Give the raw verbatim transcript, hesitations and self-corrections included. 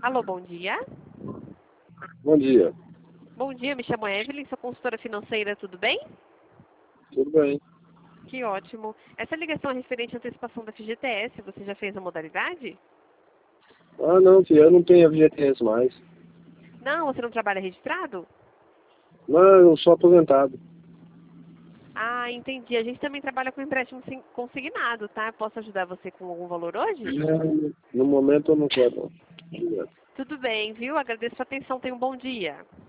Alô, bom dia. Bom dia. Bom dia, me chamo Evelyn, sou consultora financeira, tudo bem? Tudo bem? Que ótimo. Essa ligação é referente à antecipação da F G T S, você já fez a modalidade? Ah, não, filho, eu não tenho F G T S mais. Não, você não trabalha registrado? Não, eu sou aposentado. Ah, entendi. A gente também trabalha com empréstimo sim- consignado, tá? Posso ajudar você com algum valor hoje? Não, no momento eu não quero, não. Obrigado. Tudo bem, viu? Agradeço a atenção, tenha um bom dia.